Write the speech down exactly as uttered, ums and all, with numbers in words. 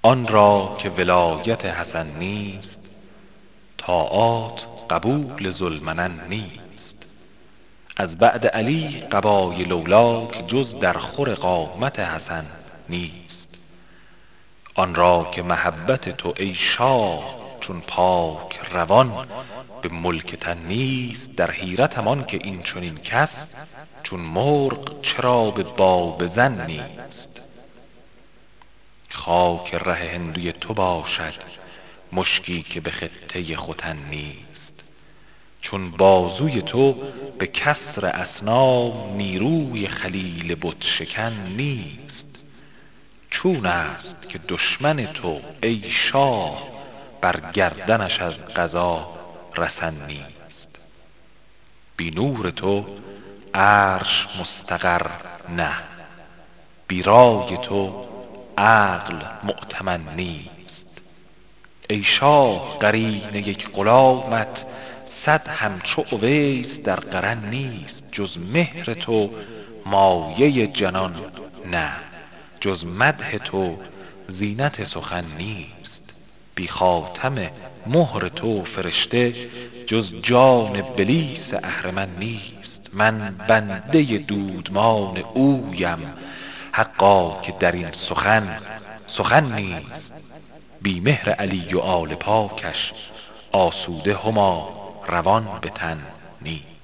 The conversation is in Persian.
آن را که ولایت حسن نیست، طاعات قبول ذوالمنن نیست. از بعد علی قبای لولاک، جز در خور قامت حسن نیست. آن را که محبت تو ای شاه، چون پاک روان به ملک تن نیست. در حیرتم آن که این چنین کس، چون مرغ چرا به باب زن نیست. خاک ره هندوی تو باشد، مشکی که به خطه ختن نیست. چون بازوی تو به کسر اصنام، نیروی خلیل بت شکن نیست. چون است که دشمن تو ای شاه، بر گردنش از قضا رسن نیست. بی نور تو عرش مستقر نه، بی رای تو عقل مؤتمن نیست. ای شاه قرین یک غلامت، صد همچو اویس در قرن نیست. جز مهر تو مایه جنان نه، جز مدح تو زینت سخن نیست. بی خاتم مهر تو فرشته، جز جان بلیس اهرمن نیست. من بنده دودمان اویم، حقا که در این سخن سخن نیست. بی مهر علی و آل پاکش، آسوده هما روان به تن نیست.